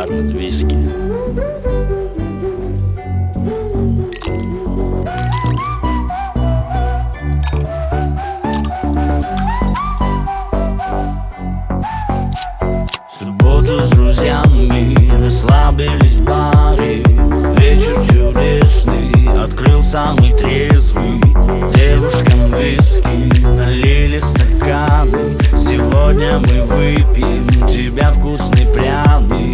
бармен виски. В субботу с друзьями расслабились в баре. Вечер чудесный, открыл самый трезвый. Девушкам виски налили стаканы. Сегодня мы выпьем тебя вкусный пряный.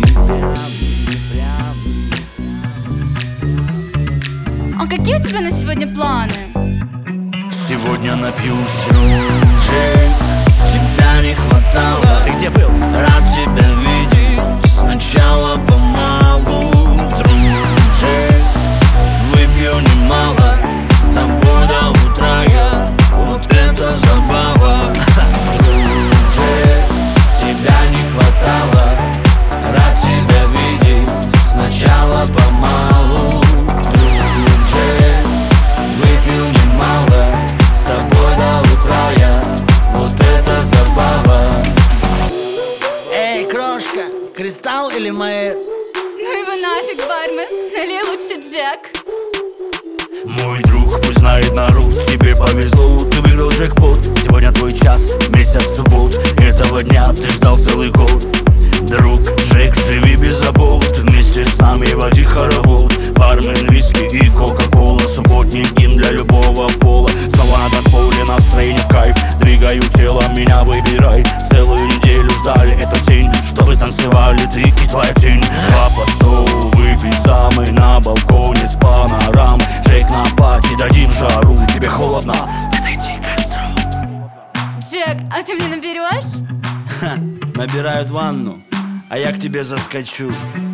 А какие у тебя на сегодня планы? Сегодня напьюсь рюмочек, тебя не хватало. Ты где был? Рад тебя видеть, сначала помалу. Дружек, выпью немало, с тобой до утра я, вот это забава. Дружек, тебя не хватало, рад тебя видеть, сначала помалу. Дружек, выпью немало, с тобой до утра я, вот это забава. Эй, крошка, кристалл или моет? Ну его нафиг, бармен, налей лучше Джек. Мой друг, пусть знает народ, тебе повезло, ты выиграл джекпот. Сегодня твой час, месяц суббот, этого дня ты ждал целый год. Друг, Джек, живи без забот, вместе с нами води хоровод. Бармен, виски и кока-кола, субботний гимн для любого пола. Снова на танцполе, настроение в кайф, двигаю тело, меня выбирай. Целую неделю ждали этот день, чтобы танцевали ты и твоя тень. Папа, стол, выпей самый на балконе с панорам. Джек на пати, дадим жару, тебе холодно, подойди к костру. Джек, а ты мне наберешь? Ха, набирают ванну, а я к тебе заскочу.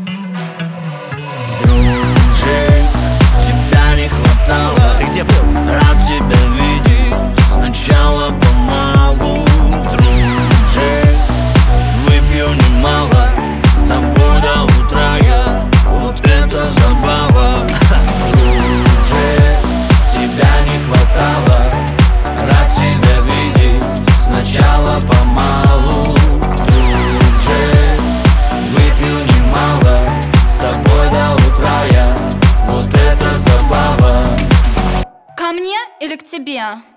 Дружек, тебя не хватало. Ты где был? Рад тебя видеть, сначала помалу. Дружек, выпью немало, с тобой до утра я, вот это забава. Дружек, тебя не хватало, рад тебя видеть, сначала помалу. Дружек, выпью немало, с тобой до утра я, вот это забава. Ко мне или к тебе?